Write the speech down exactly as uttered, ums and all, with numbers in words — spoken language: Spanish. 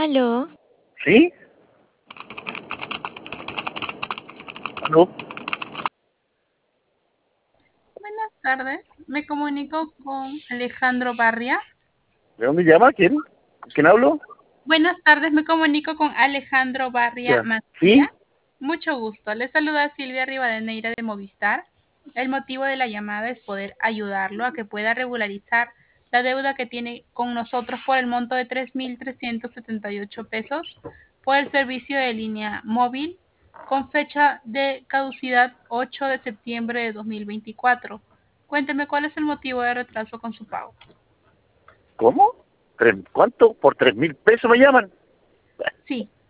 ¿Aló? ¿Sí? ¿Aló? Buenas tardes, me comunico con Alejandro Barria. ¿De dónde llama? ¿Quién? ¿Quién hablo? Buenas tardes, me comunico con Alejandro Barria Ya. Macía. ¿Sí? Mucho gusto, le saluda Silvia Rivadeneira de Movistar. El motivo de la llamada es poder ayudarlo a que pueda regularizar la deuda que tiene con nosotros por el monto de tres mil trescientos setenta y ocho pesos por el servicio de línea móvil con fecha de caducidad ocho de septiembre de dos mil veinticuatro. Cuénteme cuál es el motivo de retraso con su pago. ¿Cómo? ¿Tres- ¿Cuánto? ¿Por tres mil pesos me llaman? Sí,